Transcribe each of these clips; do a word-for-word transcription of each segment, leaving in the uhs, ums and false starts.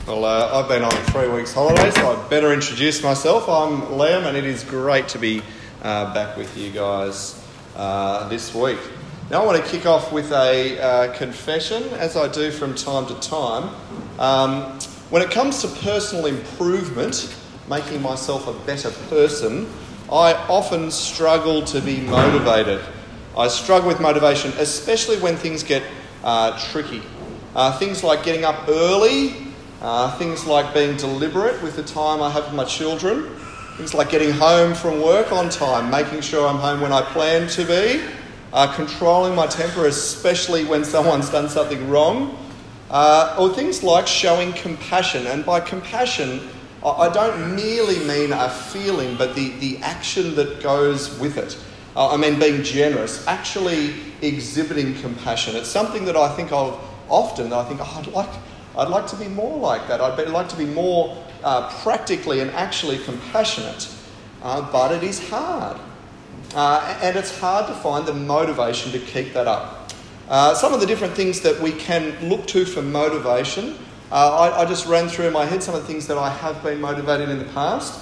Well, uh, I've been on a three weeks holiday, so I'd better introduce myself. I'm Liam, and it is great to be uh, back with you guys uh, this week. Now I want to kick off with a uh, confession, as I do from time to time. Um, when it comes to personal improvement, making myself a better person, I often struggle to be motivated. I struggle with motivation, especially when things get uh, tricky. Uh, things like getting up early, uh, things like being deliberate with the time I have with my children, things like getting home from work on time, making sure I'm home when I plan to be, uh, controlling my temper, especially when someone's done something wrong, uh, or things like showing compassion. And by compassion, I don't merely mean a feeling, but the, the action that goes with it. Uh, I mean being generous, actually exhibiting compassion. It's something that I think of often. That I think, oh, I'd like, I'd like to be more like that. I'd be, like to be more uh, practically and actually compassionate. Uh, but it is hard. Uh, and it's hard to find the motivation to keep that up. Uh, some of the different things that we can look to for motivation, uh, I, I just ran through in my head some of the things that I have been motivated in the past.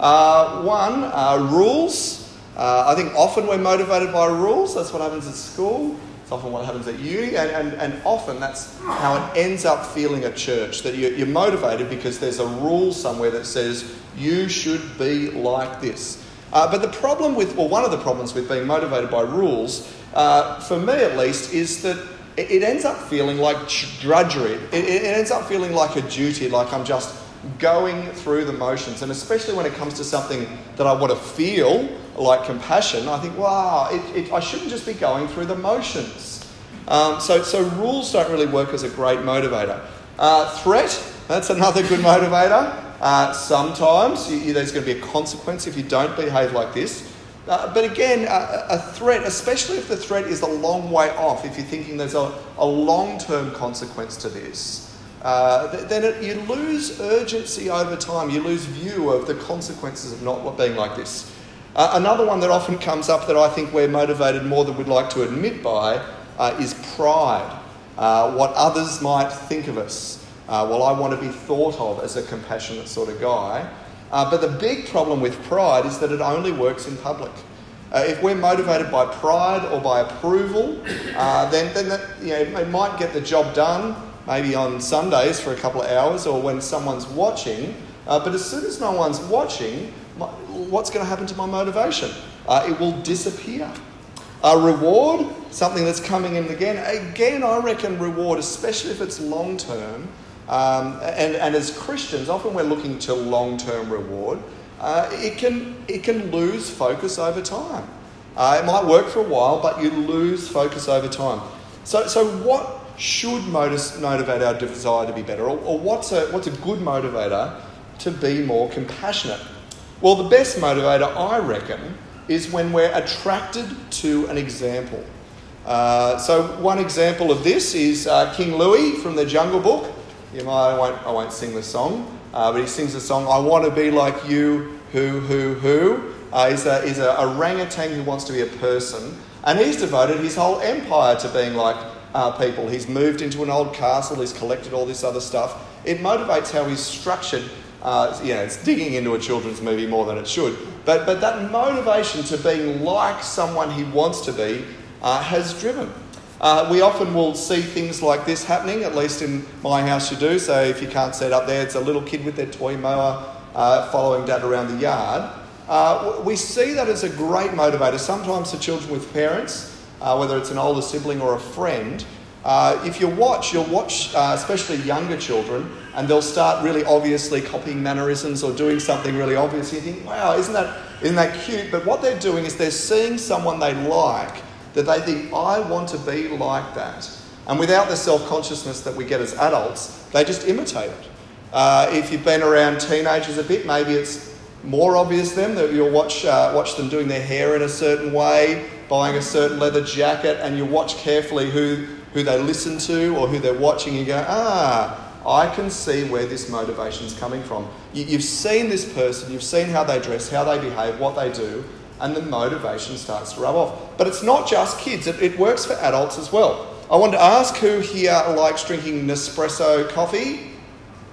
Uh, one, uh, rules. Uh, I think often we're motivated by rules. That's what happens at school. It's often what happens at uni. And, and, and often that's how it ends up feeling at church, that you're, you're motivated because there's a rule somewhere that says you should be like this. Uh, but the problem with, or one of the problems with being motivated by rules, uh, for me at least, is that it, it ends up feeling like drudgery. It, it ends up feeling like a duty, like I'm just going through the motions. And especially when it comes to something that I want to feel, like compassion, I think, wow, it, it, I shouldn't just be going through the motions. Um, so, so rules don't really work as a great motivator. Uh, threat, that's another good motivator. Uh, sometimes you, you, there's going to be a consequence if you don't behave like this. Uh, but again, a, a threat, especially if the threat is a long way off, if you're thinking there's a, a long-term consequence to this, Uh, th- then it, you lose urgency over time. You lose view of the consequences of not being like this. Uh, another one that often comes up that I think we're motivated more than we'd like to admit by uh, is pride. Uh, what others might think of us. Uh, well, I want to be thought of as a compassionate sort of guy. Uh, but the big problem with pride is that it only works in public. Uh, if we're motivated by pride or by approval, uh, then, then that, you know, it might get the job done, maybe on Sundays for a couple of hours or when someone's watching. Uh, but as soon as no one's watching, my, what's going to happen to my motivation? Uh, it will disappear. A reward, something that's coming in again. Again, I reckon reward, especially if it's long-term, um, and, and as Christians, often we're looking to long-term reward, uh, it can it can lose focus over time. Uh, it might work for a while, but you lose focus over time. So, so what should motivate our desire to be better, or, or what's a what's a good motivator to be more compassionate? Well, the best motivator, I reckon, is when we're attracted to an example. Uh, so one example of this is uh, King Louis from the Jungle Book. You might, I won't I won't sing the song, uh, but he sings the song, "I want to be like you, who, who, who." Uh, he's a, he's a orangutan who wants to be a person, and he's devoted his whole empire to being like Uh, people. He's moved into an old castle, he's collected all this other stuff. It motivates how he's structured. Uh, you know, it's digging into a children's movie more than it should. But but that motivation to being like someone he wants to be uh, has driven. Uh, we often will see things like this happening, at least in my house you do. So if you can't see it up there, it's a little kid with their toy mower uh, following dad around the yard. Uh, we see that as a great motivator, sometimes to children with parents, Uh, whether it's an older sibling or a friend. Uh, if you watch, you'll watch uh, especially younger children, and they'll start really obviously copying mannerisms or doing something really obvious. You think, wow, isn't that isn't that cute? But what they're doing is they're seeing someone they like, that they think, I want to be like that. And without the self-consciousness that we get as adults, they just imitate it. Uh, if you've been around teenagers a bit, maybe it's more obvious them that you'll watch uh, watch them doing their hair in a certain way, buying a certain leather jacket, and you watch carefully who, who they listen to or who they're watching, and you go, ah, I can see where this motivation's coming from. You, you've seen this person, you've seen how they dress, how they behave, what they do, and the motivation starts to rub off. But it's not just kids, it, it works for adults as well. I wanted to ask who here likes drinking Nespresso coffee.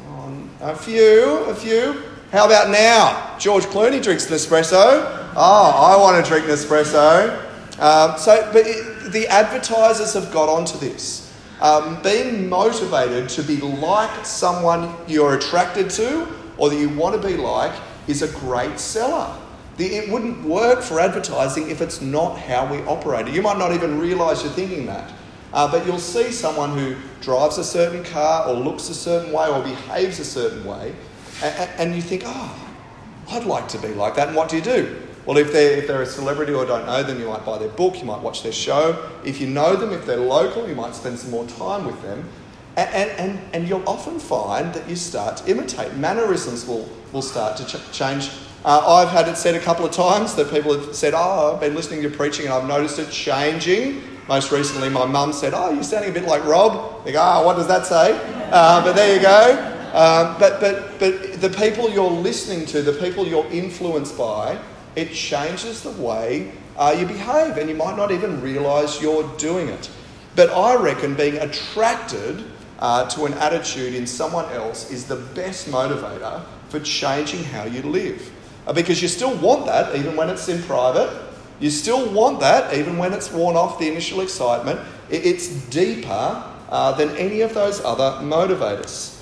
On. A few, a few. How about now? George Clooney drinks Nespresso. Oh, I want to drink Nespresso. Um, so, but it, the advertisers have got onto this. Um, being motivated to be like someone you're attracted to or that you want to be like is a great seller. The, it wouldn't work for advertising if it's not how we operate. You might not even realise you're thinking that. Uh, but you'll see someone who drives a certain car or looks a certain way or behaves a certain way, and, and you think, oh, I'd like to be like that. And what do you do? Well, if they're, if they're a celebrity or don't know them, you might buy their book, you might watch their show. If you know them, if they're local, you might spend some more time with them. And, and, and, and you'll often find that you start to imitate. Mannerisms will, will start to ch- change. Uh, I've had it said a couple of times that people have said, oh, I've been listening to your preaching and I've noticed it changing. Most recently, my mum said, oh, you're sounding a bit like Rob. They go, oh, what does that say? Uh, but there you go. Um, but, but, but the people you're listening to, the people you're influenced by, it changes the way uh, you behave, and you might not even realise you're doing it. But I reckon being attracted uh, to an attitude in someone else is the best motivator for changing how you live. Uh, because you still want that even when it's in private. You still want that even when it's worn off the initial excitement. It, it's deeper uh, than any of those other motivators.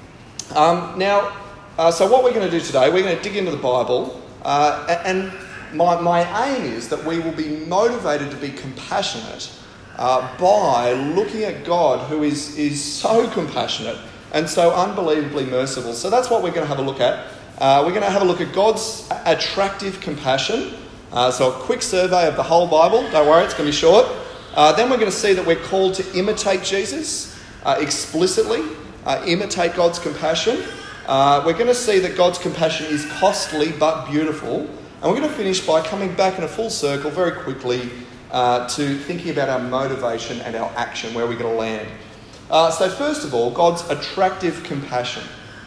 Um, now, uh, so what we're going to do today, we're going to dig into the Bible. Uh, and my, my aim is that we will be motivated to be compassionate uh, by looking at God, who is, is so compassionate and so unbelievably merciful. So that's what we're going to have a look at. Uh, we're going to have a look at God's attractive compassion. Uh, so a quick survey of the whole Bible. Don't worry, it's going to be short. Uh, then we're going to see that we're called to imitate Jesus uh, explicitly, uh, imitate God's compassion. Uh, we're going to see that God's compassion is costly but beautiful. And we're going to finish by coming back in a full circle very quickly uh, to thinking about our motivation and our action, where we're going to land. Uh, so first of all, God's attractive compassion.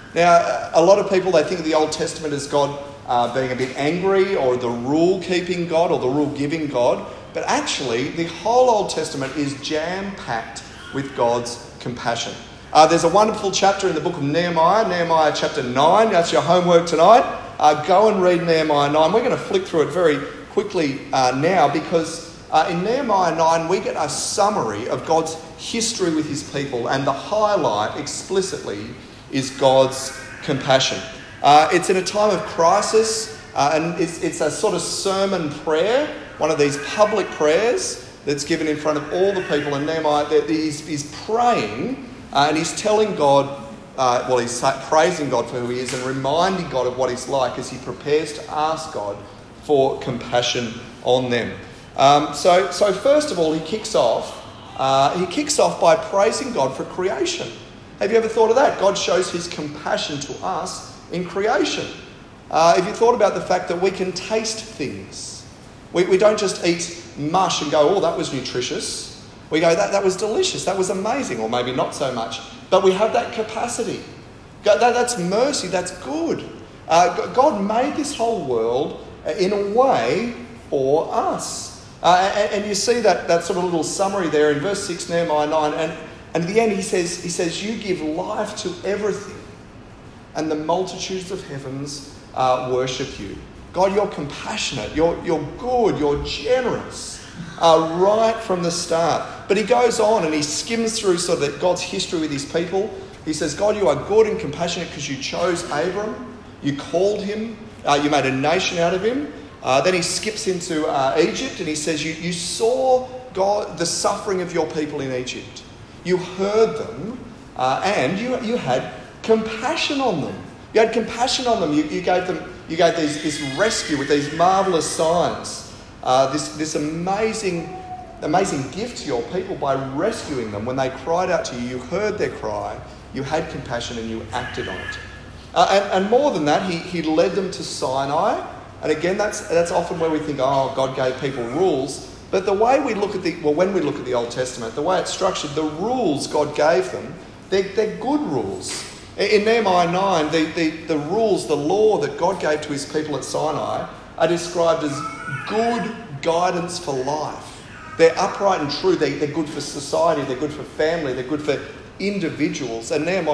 Now, a lot of people, they think of the Old Testament as God uh, being a bit angry, or the rule-keeping God, or the rule-giving God. But actually, the whole Old Testament is jam-packed with God's compassion. Uh, there's a wonderful chapter in the book of Nehemiah, Nehemiah chapter nine. That's your homework tonight. Uh, go and read Nehemiah nine. We're going to flick through it very quickly uh, now, because uh, in Nehemiah nine we get a summary of God's history with his people, and the highlight explicitly is God's compassion. Uh, it's in a time of crisis, uh, and it's, it's a sort of sermon prayer, one of these public prayers that's given in front of all the people. And Nehemiah, he's, he's praying, uh, and he's telling God, uh, well, he's praising God for who he is and reminding God of what he's like as he prepares to ask God for compassion on them. Um, so, so first of all, he kicks off. Uh, he kicks off by praising God for creation. Have you ever thought of that? God shows his compassion to us in creation. Uh, have you thought about the fact that we can taste things? We, we don't just eat mush and go, oh, that was nutritious. We go, that, that was delicious, that was amazing, or maybe not so much. But we have that capacity. God, that, that's mercy, that's good. Uh, God made this whole world in a way for us. Uh, and, and you see that, that sort of little summary there in verse six, Nehemiah nine, and, and at the end he says, he says, you give life to everything, and the multitudes of heavens uh, worship you. God, you're compassionate, you're, you're good, you're generous, uh, right from the start. But he goes on and he skims through sort of God's history with his people. He says, God, you are good and compassionate because you chose Abram, you called him, uh, you made a nation out of him. Uh, then he skips into uh, Egypt and he says, you, you saw God, the suffering of your people in Egypt. You heard them uh, and you, you had compassion on them. You had compassion on them. You, you gave them, you gave these, this rescue with these marvellous signs, uh, this, this amazing, amazing gift to your people by rescuing them. When they cried out to you, you heard their cry, you had compassion and you acted on it. Uh, and, and more than that, he, he led them to Sinai. And again, that's, that's often where we think, oh, God gave people rules. But the way we look at the, well, when we look at the Old Testament, the way it's structured, the rules God gave them, they're, they're good rules. In Nehemiah nine, the, the, the rules, the law that God gave to his people at Sinai are described as good guidance for life. They're upright and true. They, they're good for society. They're good for family. They're good for individuals. And Nehemiah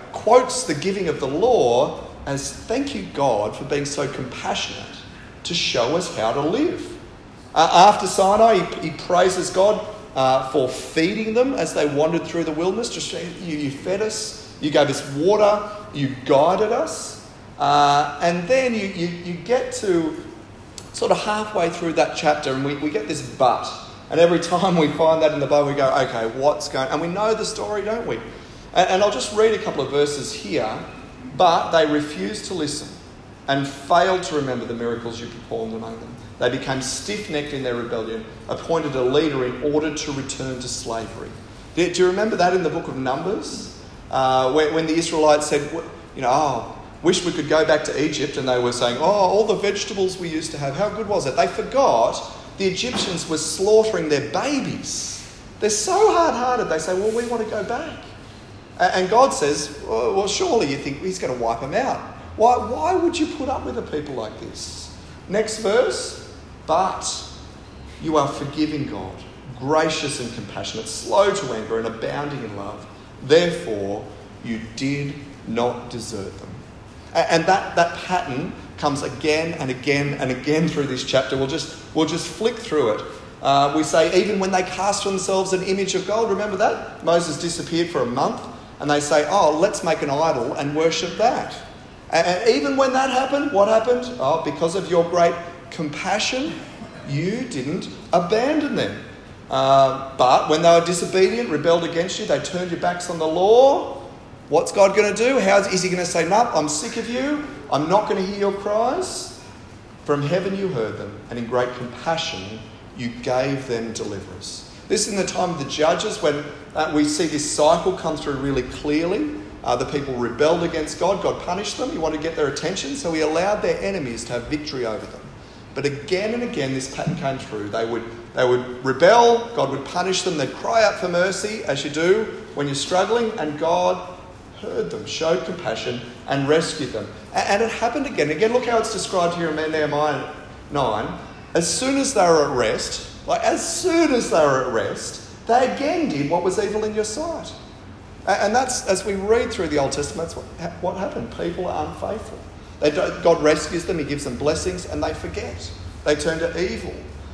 quotes the giving of the law as, thank you, God, for being so compassionate to show us how to live. Uh, after Sinai, he, he praises God uh, for feeding them as they wandered through the wilderness. Just you, you fed us, you gave us water, you guided us. Uh, and then you, you, you get to sort of halfway through that chapter and we, we get this but. And every time we find that in the Bible, we go, okay, what's going on? And we know the story, don't we? And, and I'll just read a couple of verses here. But they refused to listen and failed to remember the miracles you performed among them. They became stiff-necked in their rebellion, appointed a leader in order to return to slavery. Do, do you remember that in the book of Numbers? Uh, when, when the Israelites said, you know, oh, wish we could go back to Egypt, and they were saying, oh, all the vegetables we used to have, how good was it? They forgot the Egyptians were slaughtering their babies. They're so hard-hearted, they say, well, we want to go back. And God says, well, surely you think he's going to wipe them out. Why, why would you put up with a people like this? Next verse, but you are forgiving God, gracious and compassionate, slow to anger and abounding in love. Therefore, you did not desert them. And that, that pattern comes again and again and again through this chapter. We'll just, we'll just flick through it. Uh, we say, even when they cast for themselves an image of gold, remember that? Moses disappeared for a month. And they say, oh, let's make an idol and worship that. And even when that happened, what happened? Oh, because of your great compassion, you didn't abandon them. Uh, but when they were disobedient, rebelled against you, they turned your backs on the law. What's God going to do? How is, is he going to say, no, I'm sick of you. I'm not going to hear your cries? From heaven you heard them, and in great compassion you gave them deliverance. This is in the time of the Judges when uh, we see this cycle come through really clearly. Uh, the people rebelled against God. God punished them. He wanted to get their attention, so he allowed their enemies to have victory over them. But again and again, this pattern came through. They would, they would rebel. God would punish them. They'd cry out for mercy, as you do when you're struggling, and God heard them, showed compassion, and rescued them. And, and it happened again. Again, look how it's described here in Nehemiah nine. As soon as they were at rest, Like, as soon as they were at rest, they again did what was evil in your sight. And that's, as we read through the Old Testament, that's what, what happened. People are unfaithful. They don't, God rescues them, he gives them blessings, and they forget. They turn to evil.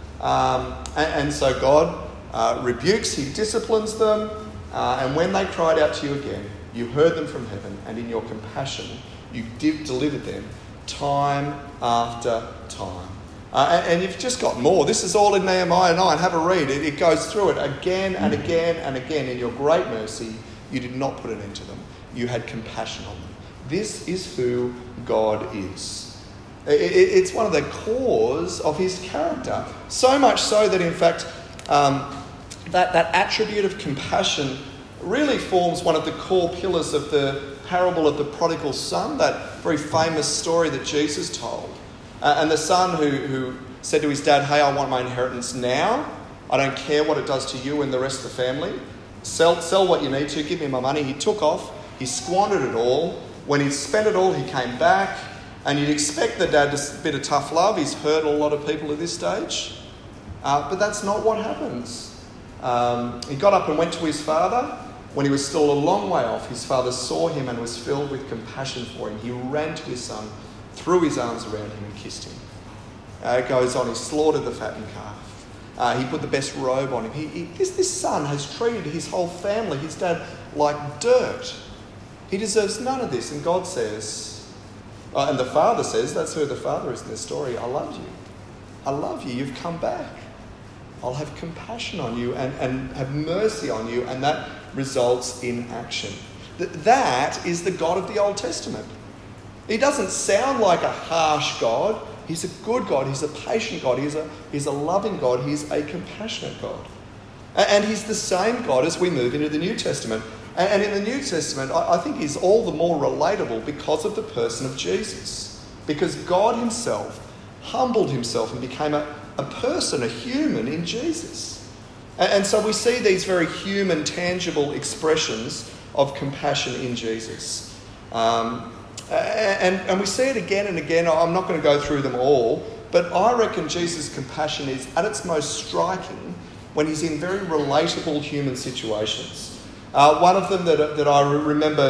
Um, and, and so God uh, rebukes, he disciplines them, uh, and when they cried out to you again, you heard them from heaven, and in your compassion, you did, delivered them time after time. Uh, and, and you've just got more. This is all in Nehemiah nine. Have a read. It, it goes through it again and again and again. In your great mercy, you did not put an end to them. You had compassion on them. This is who God is. It, it, it's one of the cores of his character. So much so that, in fact, um, that, that attribute of compassion really forms one of the core pillars of the parable of the prodigal son, that very famous story that Jesus told. Uh, and the son who, who said to his dad, hey, I want my inheritance now. I don't care what it does to you and the rest of the family. Sell, sell what you need to. Give me my money. He took off. He squandered it all. When he'd spent it all, he came back. And you'd expect the dad to a bit of tough love. He's hurt a lot of people at this stage. Uh, but that's not what happens. Um, he got up and went to his father. When he was still a long way off, his father saw him and was filled with compassion for him. He ran to his son, threw his arms around him and kissed him. Uh, it goes on, he slaughtered the fattened calf. Uh, he put the best robe on him. He, he, this, this son has treated his whole family, his dad, like dirt. He deserves none of this. And God says, uh, and the father says, that's who the father is in this story, I love you. I love you. You've come back. I'll have compassion on you and, and have mercy on you. And that results in action. Th- that is the God of the Old Testament. He doesn't sound like a harsh God. He's a good God. He's a patient God. He's a, he's a loving God. He's a compassionate God. And he's the same God as we move into the New Testament. And in the New Testament, I think he's all the more relatable because of the person of Jesus. Because God himself humbled himself and became a, a person, a human in Jesus. And so we see these very human, tangible expressions of compassion in Jesus. Um, And, and we see it again and again. I'm not going to go through them all, but I reckon Jesus' compassion is at its most striking when he's in very relatable human situations. Uh, one of them that, that I remember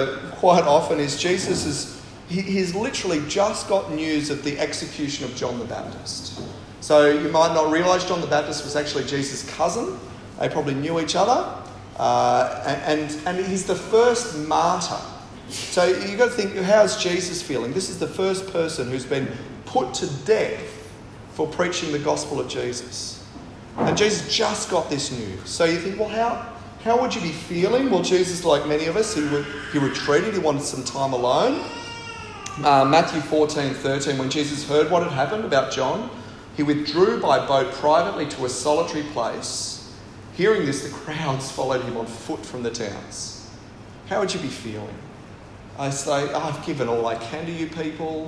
quite often is Jesus is, he, he's literally just got news of the execution of John the Baptist. So you might not realise John the Baptist was actually Jesus' cousin. They probably knew each other. Uh, and, and he's the first martyr. So you've got to think, how's Jesus feeling? This is the first person who's been put to death for preaching the gospel of Jesus. And Jesus just got this news. So you think, well, how, how would you be feeling? Well, Jesus, like many of us, he, would, he retreated. He wanted some time alone. Uh, Matthew fourteen thirteen, when Jesus heard what had happened about John, he withdrew by boat privately to a solitary place. Hearing this, the crowds followed him on foot from the towns. How would you be feeling? I say, oh, I've given all I can to you people.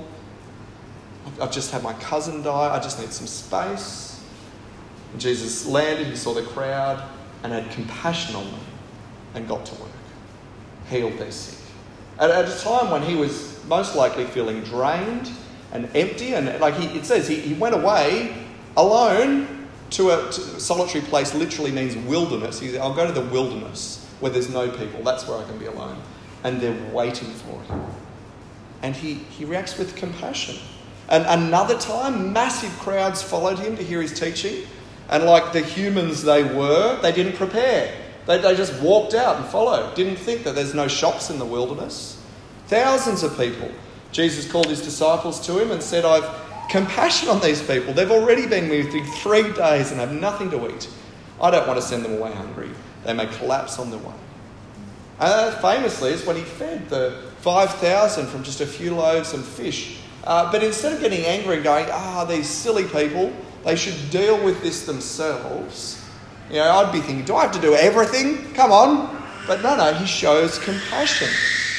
I've just had my cousin die. I just need some space. And Jesus landed, he saw the crowd and had compassion on them and got to work. Healed their sick. At, at a time when he was most likely feeling drained and empty, and like he, it says, he, he went away alone to a, to a solitary place. Literally means wilderness. He said, I'll go to the wilderness where there's no people. That's where I can be alone. And they're waiting for him. And he, he reacts with compassion. And another time, massive crowds followed him to hear his teaching. And like the humans they were, they didn't prepare. They, they just walked out and followed. Didn't think that there's no shops in the wilderness. Thousands of people. Jesus called his disciples to him and said, I've compassion on these people. They've already been with me three days and have nothing to eat. I don't want to send them away hungry. They may collapse on the way. And that famously is when he fed the five thousand from just a few loaves and fish. Uh, but instead of getting angry and going, ah, these silly people, they should deal with this themselves. You know, I'd be thinking, do I have to do everything? Come on. But no, no, he shows compassion.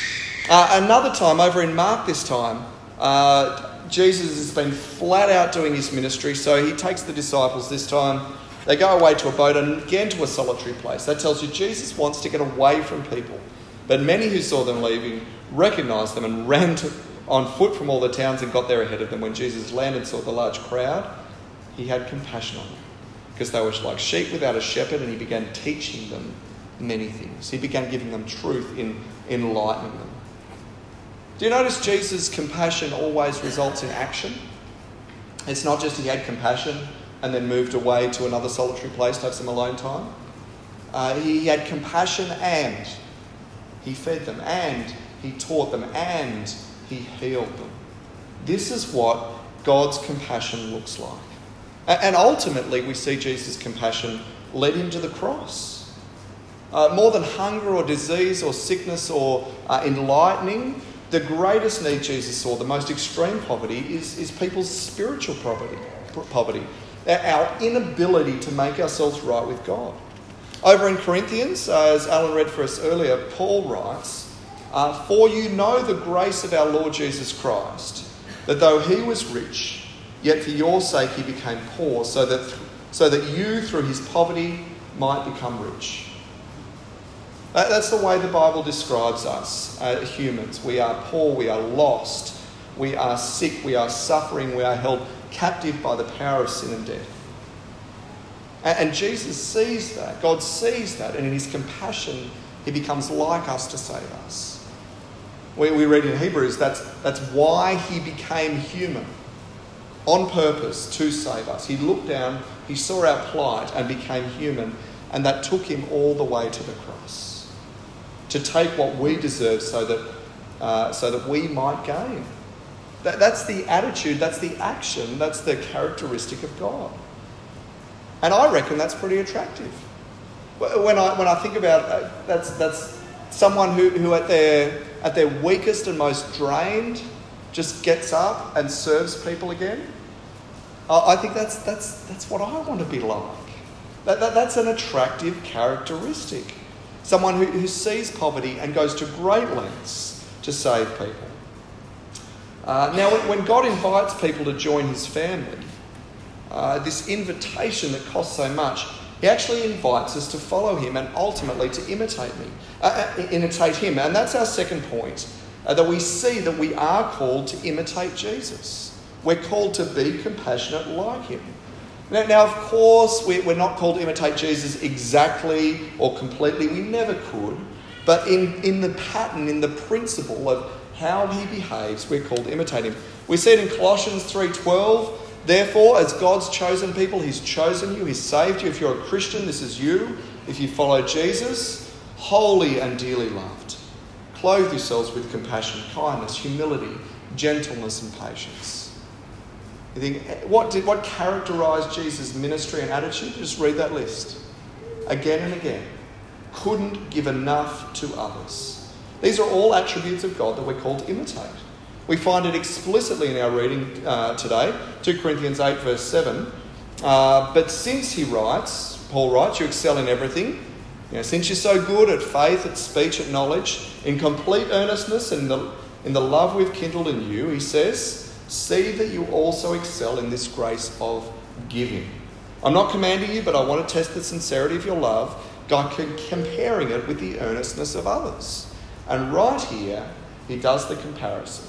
Uh, another time, over in Mark this time, uh, Jesus has been flat out doing his ministry, so he takes the disciples this time. They go away to a boat and again to a solitary place. That tells you Jesus wants to get away from people. But many who saw them leaving recognised them and ran to, on foot from all the towns and got there ahead of them. When Jesus landed and saw the large crowd, he had compassion on them because they were like sheep without a shepherd, and he began teaching them many things. He began giving them truth in enlightening them. Do you notice Jesus' compassion always results in action? It's not just he had compassion and then moved away to another solitary place to have some alone time. Uh, he had compassion and he fed them and he taught them and he healed them. This is what God's compassion looks like. And ultimately we see Jesus' compassion led him to the cross. Uh, more than hunger or disease or sickness or uh, enlightening, the greatest need Jesus saw, the most extreme poverty, is, is people's spiritual poverty. poverty. Our inability to make ourselves right with God. Over in Corinthians, uh, as Alan read for us earlier, Paul writes, uh, For you know the grace of our Lord Jesus Christ, that though he was rich, yet for your sake he became poor, so that, th- so that you through his poverty might become rich. That, that's the way the Bible describes us, uh, humans. We are poor, we are lost, we are sick, we are suffering, we are held captive by the power of sin and death. And, and Jesus sees that. God sees that. And in his compassion, he becomes like us to save us. We, we read in Hebrews, that's, that's why he became human. On purpose to save us. He looked down, he saw our plight and became human. And that took him all the way to the cross. To take what we deserve so that, uh, so that we might gain. That, that's the attitude, that's the action, that's the characteristic of God. And I reckon that's pretty attractive. When I when I think about uh, that's that's someone who, who at their at their weakest and most drained just gets up and serves people again. I, I think that's that's that's what I want to be like. That, that that's an attractive characteristic. Someone who, who sees poverty and goes to great lengths to save people. Uh, now, when God invites people to join his family, uh, this invitation that costs so much, he actually invites us to follow him and ultimately to imitate me, uh, imitate him. And that's our second point, uh, that we see that we are called to imitate Jesus. We're called to be compassionate like him. Now, now of course, we're not called to imitate Jesus exactly or completely. We never could. But in, in the pattern, in the principle of how he behaves, we're called to imitate him. We see it in Colossians three twelve. Therefore, as God's chosen people, he's chosen you, he's saved you. If you're a Christian, this is you. If you follow Jesus, holy and dearly loved. Clothe yourselves with compassion, kindness, humility, gentleness and patience. You think, what did what characterised Jesus' ministry and attitude? Just read that list. Again and again. Couldn't give enough to others. These are all attributes of God that we're called to imitate. We find it explicitly in our reading uh, today, two Corinthians eight verse seven. Uh, but since he writes, Paul writes, you excel in everything. You know, since you're so good at faith, at speech, at knowledge, in complete earnestness and in the, in the love we've kindled in you, he says, see that you also excel in this grace of giving. I'm not commanding you, but I want to test the sincerity of your love, by comparing it with the earnestness of others. And right here, he does the comparison.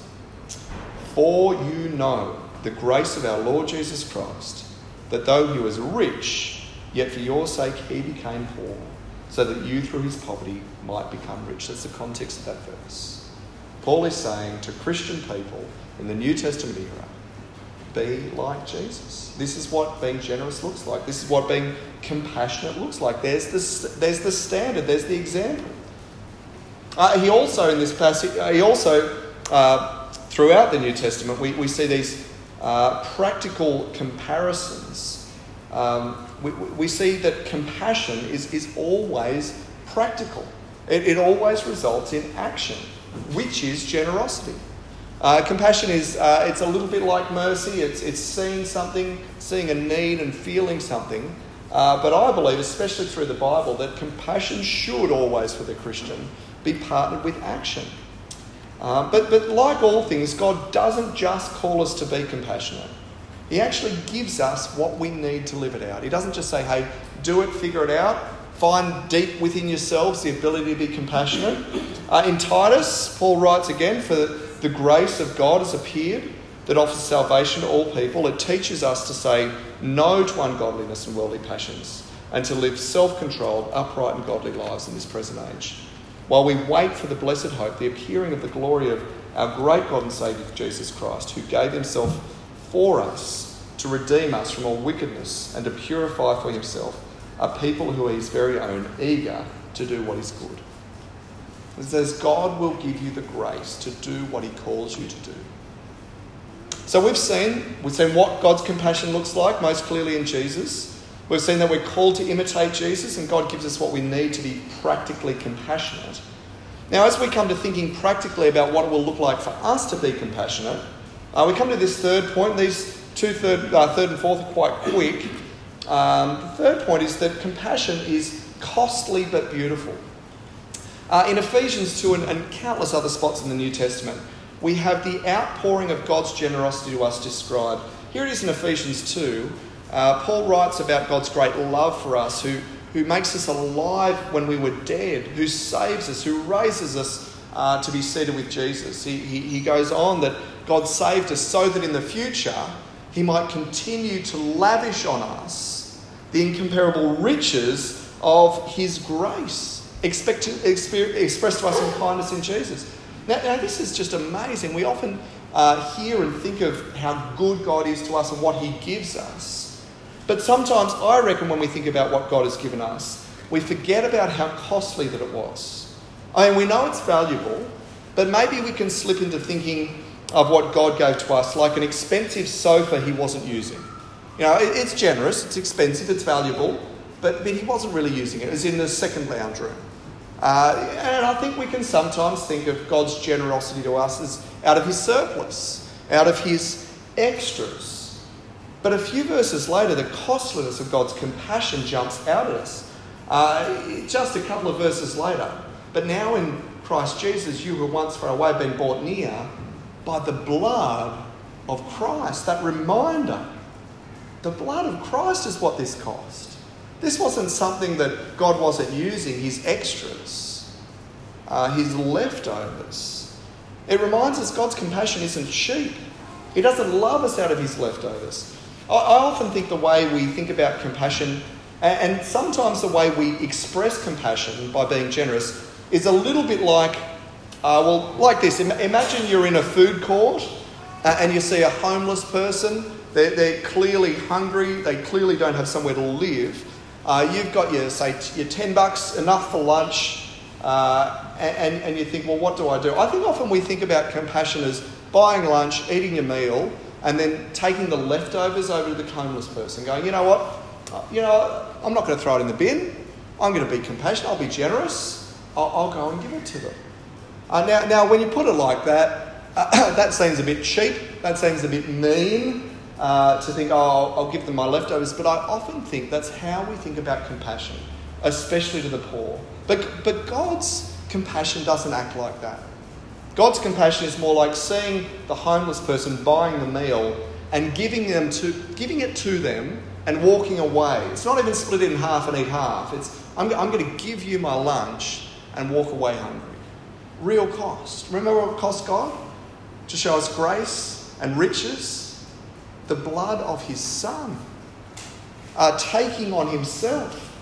For you know the grace of our Lord Jesus Christ, that though he was rich, yet for your sake he became poor, so that you through his poverty might become rich. That's the context of that verse. Paul is saying to Christian people in the New Testament era, be like Jesus. This is what being generous looks like. This is what being compassionate looks like. There's the, there's the standard. There's the example. Uh, he also, in this passage, uh, he also, uh, throughout the New Testament, we, we see these uh, practical comparisons. Um, we, we see that compassion is, is always practical. It, it always results in action, which is generosity. Uh, compassion is, uh, it's a little bit like mercy. It's, it's seeing something, seeing a need and feeling something. Uh, but I believe, especially through the Bible, that compassion should always, for the Christian, be partnered with action. Uh, but, but like all things, God doesn't just call us to be compassionate. He actually gives us what we need to live it out. He doesn't just say, hey, do it, figure it out. Find deep within yourselves the ability to be compassionate. Uh, in Titus, Paul writes again, for the grace of God has appeared that offers salvation to all people. It teaches us to say no to ungodliness and worldly passions and to live self-controlled, upright and godly lives in this present age, while we wait for the blessed hope, the appearing of the glory of our great God and Saviour Jesus Christ, who gave himself for us to redeem us from all wickedness and to purify for himself a people who are his very own, eager to do what is good. It says God will give you the grace to do what he calls you to do. So we've seen, we've seen what God's compassion looks like, most clearly in Jesus. We've seen that we're called to imitate Jesus, and God gives us what we need to be practically compassionate. Now, as we come to thinking practically about what it will look like for us to be compassionate, uh, we come to this third point. These two third, uh, third and fourth are quite quick. Um, the third point is that compassion is costly but beautiful. Uh, in Ephesians two and, and countless other spots in the New Testament, we have the outpouring of God's generosity to us described. Here it is in Ephesians two. Uh, Paul writes about God's great love for us, who, who makes us alive when we were dead, who saves us, who raises us uh, to be seated with Jesus. He, he, he goes on that God saved us so that in the future he might continue to lavish on us the incomparable riches of his grace, expect to, exper- expressed to us in kindness in Jesus. Now, now this is just amazing. We often uh, hear and think of how good God is to us and what he gives us. But sometimes I reckon when we think about what God has given us, we forget about how costly that it was. I mean, we know it's valuable, but maybe we can slip into thinking of what God gave to us like an expensive sofa he wasn't using. You know, it, it's generous, it's expensive, it's valuable, but, but he wasn't really using it. It was in the second lounge room. Uh, and I think we can sometimes think of God's generosity to us as out of his surplus, out of his extras. But a few verses later, the costliness of God's compassion jumps out at us. Uh, just a couple of verses later. But now in Christ Jesus, you who were once far away have been brought near by the blood of Christ. That reminder. The blood of Christ is what this cost. This wasn't something that God wasn't using, his extras, uh, his leftovers. It reminds us God's compassion isn't cheap. He doesn't love us out of his leftovers. I, I often think the way we think about compassion, and, and sometimes the way we express compassion by being generous, is a little bit like, uh, well, like this. Imagine you're in a food court uh, and you see a homeless person. They're, they're clearly hungry. They clearly don't have somewhere to live. Uh, you've got your, say, your ten bucks, enough for lunch, uh, and, and you think, well, what do I do? I think often we think about compassion as buying lunch, eating a meal, and then taking the leftovers over to the homeless person, going, you know what, you know, I'm not going to throw it in the bin. I'm going to be compassionate. I'll be generous. I'll, I'll go and give it to them. Uh, now, now, when you put it like that, uh, that seems a bit cheap. That seems a bit mean. Uh, to think, oh, I'll, I'll give them my leftovers. But I often think that's how we think about compassion, especially to the poor. But, but God's compassion doesn't act like that. God's compassion is more like seeing the homeless person buying the meal and giving them to, giving it to them and walking away. It's not even split it in half and eat half. It's, I'm, I'm going to give you my lunch and walk away hungry. Real cost. Remember what it cost God? To show us grace and riches. The blood of his son, uh, taking on himself.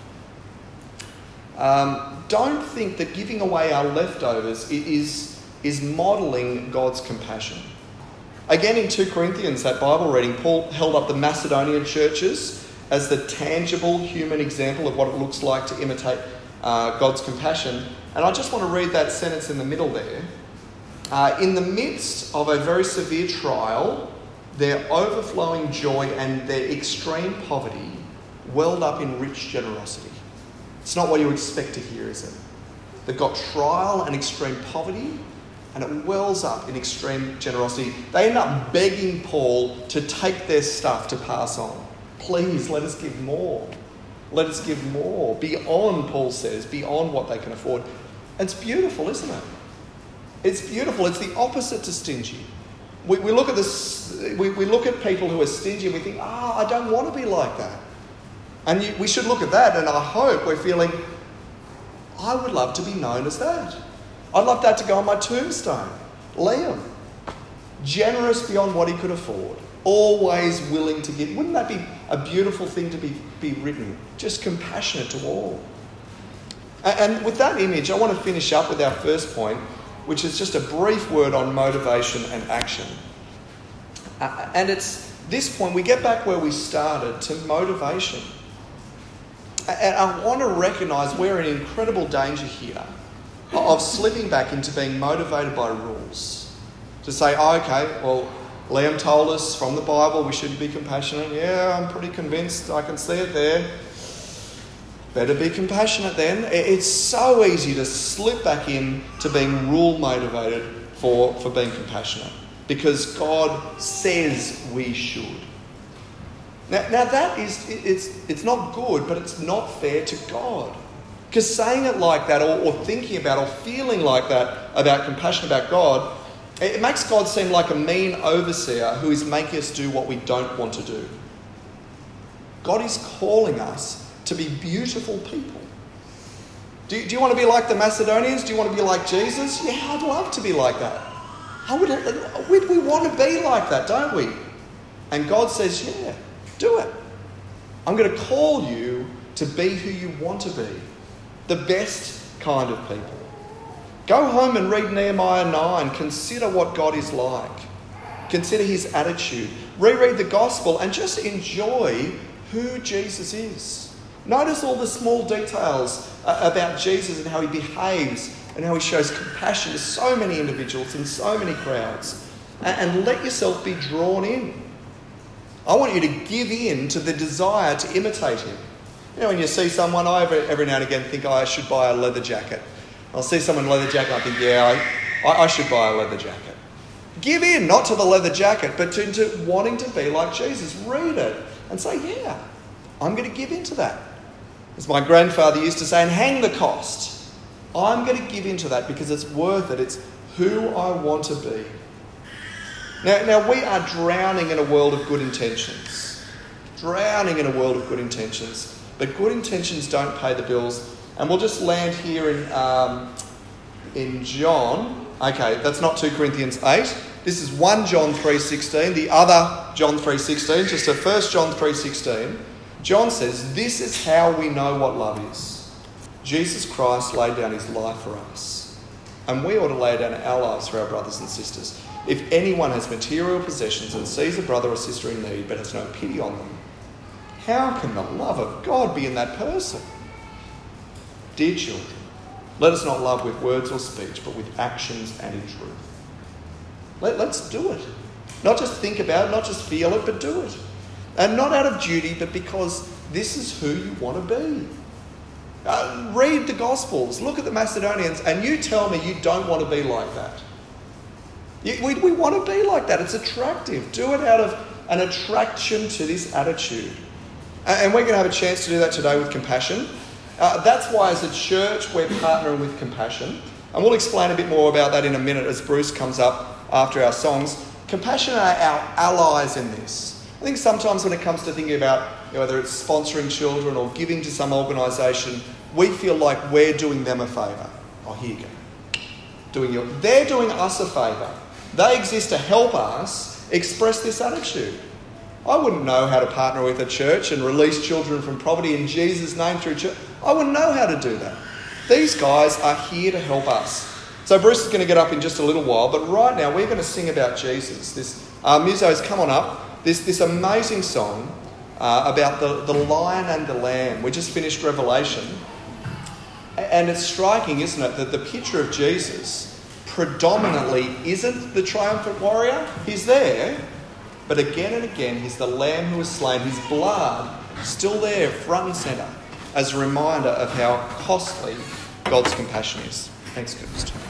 Um, don't think that giving away our leftovers is, is modelling God's compassion. Again, in Second Corinthians, that Bible reading, Paul held up the Macedonian churches as the tangible human example of what it looks like to imitate uh, God's compassion. And I just want to read that sentence in the middle there. Uh, in the midst of a very severe trial, their overflowing joy and their extreme poverty welled up in rich generosity. It's not what you expect to hear, is it? They've got trial and extreme poverty, and it wells up in extreme generosity. They end up begging Paul to take their stuff to pass on. Please, let us give more. Let us give more. Beyond, Paul says, beyond what they can afford. It's beautiful, isn't it? It's beautiful. It's the opposite to stingy. We, we look at this. We, we look at people who are stingy and we think, ah, oh, I don't want to be like that. And you, we should look at that, and I hope we're feeling, I would love to be known as that. I'd love that to go on my tombstone. Liam, generous beyond what he could afford, always willing to give. Wouldn't that be a beautiful thing to be, be written? Just compassionate to all. And, and with that image, I want to finish up with our first point, which is just a brief word on motivation and action. Uh, and it's this point, we get back where we started, to motivation. And I want to recognise we're in incredible danger here of slipping back into being motivated by rules. To say, oh, okay, well, Liam told us from the Bible we should be compassionate. Yeah, I'm pretty convinced. I can see it there. Better be compassionate then. It's so easy to slip back in to being rule motivated for, for being compassionate because God says we should. Now, now that is, it's, it's not good, but it's not fair to God. Because saying it like that or, or thinking about or feeling like that about compassion about God, it makes God seem like a mean overseer who is making us do what we don't want to do. God is calling us to be beautiful people. Do, do you want to be like the Macedonians? Do you want to be like Jesus? Yeah, I'd love to be like that. I would, we, we want to be like that, don't we? And God says, yeah, do it. I'm going to call you to be who you want to be. The best kind of people. Go home and read Nehemiah nine. Consider what God is like. Consider his attitude. Reread the gospel and just enjoy who Jesus is. Notice all the small details uh, about Jesus and how he behaves and how he shows compassion to so many individuals and so many crowds. And, and let yourself be drawn in. I want you to give in to the desire to imitate him. You know, when you see someone, I every, every now and again think, oh, I should buy a leather jacket. I'll see someone in a leather jacket, I think, yeah, I, I should buy a leather jacket. Give in, not to the leather jacket, but to, to wanting to be like Jesus. Read it and say, yeah, I'm going to give in to that. As my grandfather used to say, and hang the cost. I'm going to give in to that because it's worth it. It's who I want to be. Now, now we are drowning in a world of good intentions. Drowning in a world of good intentions. But good intentions don't pay the bills. And we'll just land here in um, in John. Okay, that's not Second Corinthians eight. This is First John three sixteen. The other John three sixteen, just a First John three sixteen. John says, this is how we know what love is. Jesus Christ laid down his life for us, and we ought to lay down our lives for our brothers and sisters. If anyone has material possessions and sees a brother or sister in need but has no pity on them, how can the love of God be in that person? Dear children, let us not love with words or speech, but with actions and in truth. Let, let's do it. Not just think about it, not just feel it, but do it. And not out of duty, but because this is who you want to be. Uh, read the Gospels, look at the Macedonians, and you tell me you don't want to be like that. You, we, we want to be like that. It's attractive. Do it out of an attraction to this attitude. And we're going to have a chance to do that today with compassion. Uh, that's why as a church we're partnering with compassion. And we'll explain a bit more about that in a minute as Bruce comes up after our songs. Compassion are our allies in this. I think sometimes when it comes to thinking about, you know, whether it's sponsoring children or giving to some organisation, we feel like we're doing them a favour. Oh, here you go. Doing your, they're doing us a favour. They exist to help us express this attitude. I wouldn't know how to partner with a church and release children from poverty in Jesus' name through church. I wouldn't know how to do that. These guys are here to help us. So Bruce is going to get up in just a little while, but right now we're going to sing about Jesus. This uh, musos, come on up. This this amazing song uh, about the, the lion and the lamb. We just finished Revelation. And it's striking, isn't it, that the picture of Jesus predominantly isn't the triumphant warrior. He's there, but again and again he's the lamb who was slain. His blood still there, front and centre, as a reminder of how costly God's compassion is. Thanks, Kirsten.